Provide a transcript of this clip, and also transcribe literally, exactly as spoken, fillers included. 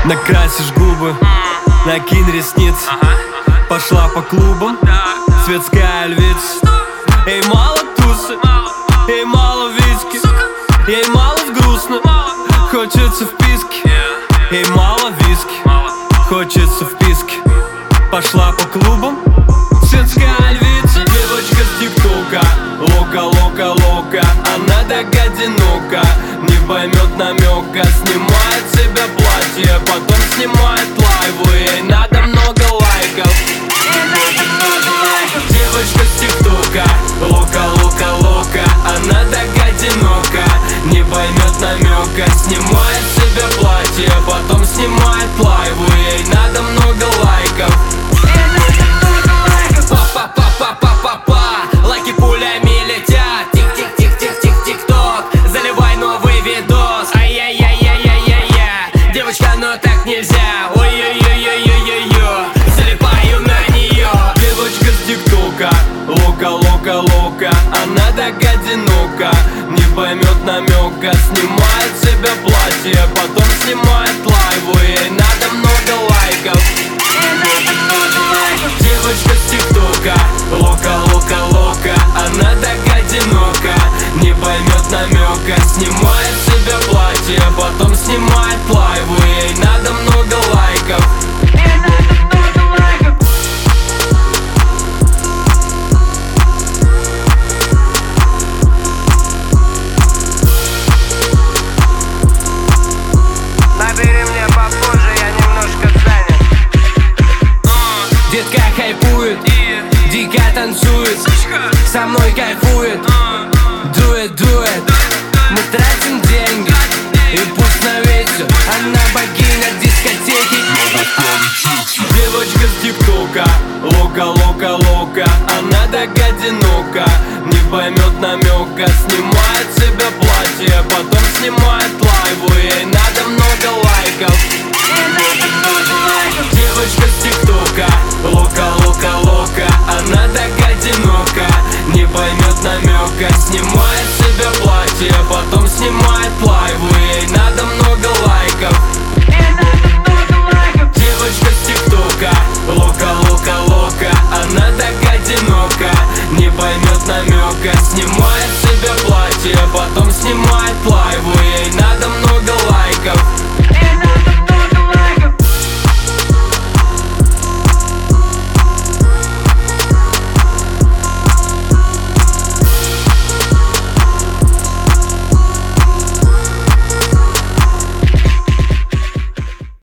Накрасишь губы, накинь ресницы, пошла по клубам, светская львица. Ей мало тусы, ей мало виски, ей мало грустно, хочется вписки. Ей мало виски, хочется вписки. Пошла по клубам, светская львица. Девочка с тиктока, лока, лока, лока. Она так одинока, не поймет намека. Снимает с себя платье, потом снимает лайву. Ей надо много лайков. Девочка с тиктока, лока, лока, лока. Она так одинока, не поймет намека. Снимает с себя платье, потом снимает лайву. Ей надо много лайков. Па-па-па-па-па-па, лайки пулями летят. Тик-тик-тик-тик-тик-тик-ток, заливай новый видос. Ай-яй-яй-яй-яй-яй. Девочка, но так нельзя. Ой-ой-ой-ой-ой-ой-ой, залипаю на нее. Девочка с тиктока, лока, лока, лока. Она так одинока, не поймет намека. Снимает с себя платье, потом снимает лайву. Ей надо много лайков. Девочка с тиктока, лока, лока, лока. Она так одинока, не поймет намека. Снимает с себя платье, потом снимает лайву. Ей надо много лайков. Набери мне попозже, я немножко занят. Детка хайпует, дико танцует, со мной кайфует, дует, дует. Мы тратим деньги, и пусть на ветер.